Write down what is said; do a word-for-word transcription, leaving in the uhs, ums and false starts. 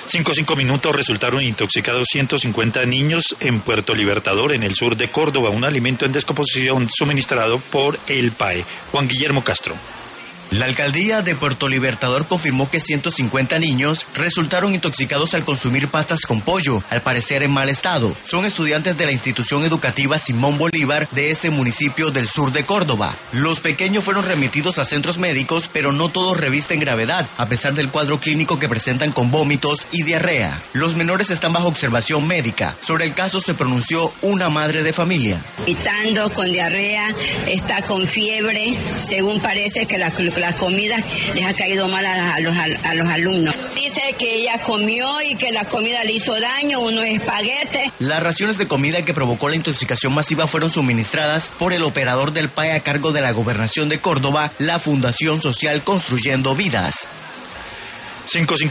Cinco, cinco minutos, resultaron intoxicados ciento cincuenta niños en Puerto Libertador, en el sur de Córdoba, un alimento en descomposición suministrado por el P A E. Juan Guillermo Castro. La alcaldía de Puerto Libertador confirmó que ciento cincuenta niños resultaron intoxicados al consumir pastas con pollo, al parecer en mal estado. Son estudiantes de la institución educativa Simón Bolívar de ese municipio del sur de Córdoba. Los pequeños fueron remitidos a centros médicos, pero no todos revisten gravedad, a pesar del cuadro clínico que presentan con vómitos y diarrea. Los menores están bajo observación médica. Sobre el caso se pronunció una madre de familia. Vomitando, con diarrea, está con fiebre, según parece que la la comida les ha caído mal a, a, los, a los alumnos. Dice que ella comió y que la comida le hizo daño, unos espaguetes. Las raciones de comida que provocó la intoxicación masiva fueron suministradas por el operador del P A E a cargo de la Gobernación de Córdoba, la Fundación Social Construyendo Vidas. Cinco,